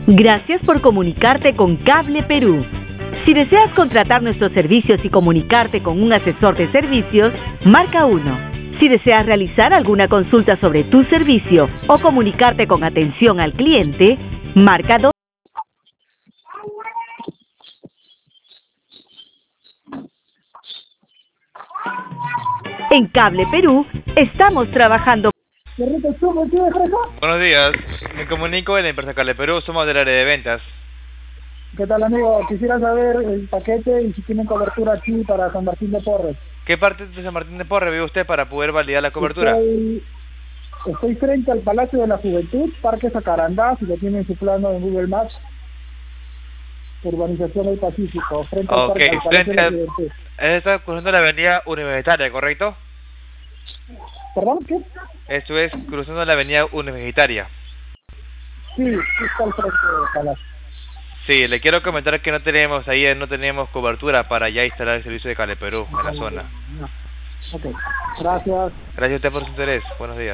Gracias por comunicarte con Cable Perú. Si deseas contratar nuestros servicios y comunicarte con un asesor de servicios, marca 1. Si deseas realizar alguna consulta sobre tu servicio o comunicarte con atención al cliente, marca 2. En Cable Perú estamos trabajando. Buenos días, me comunico en la empresa Cable Perú, somos del área de ventas. ¿Qué tal, amigo? Quisiera saber el paquete y si tienen cobertura aquí para San Martín de Porres. ¿Qué parte de San Martín de Porres vive usted para poder validar la cobertura? Estoy frente al Palacio de la Juventud, Parque Sacarandá, si lo tienen en su plano en Google Maps. Urbanización del Pacífico, frente al Palacio de la Juventud. Está cruzando la avenida Universitaria, ¿correcto? ¿Perdón? ¿Qué? Esto es cruzando la avenida Universitaria. Sí, está al frente del Palacio. Sí, le quiero comentar que no teníamos cobertura para ya instalar el servicio de Cable Perú en la zona. Ok, gracias. Gracias a usted por su interés. Buenos días.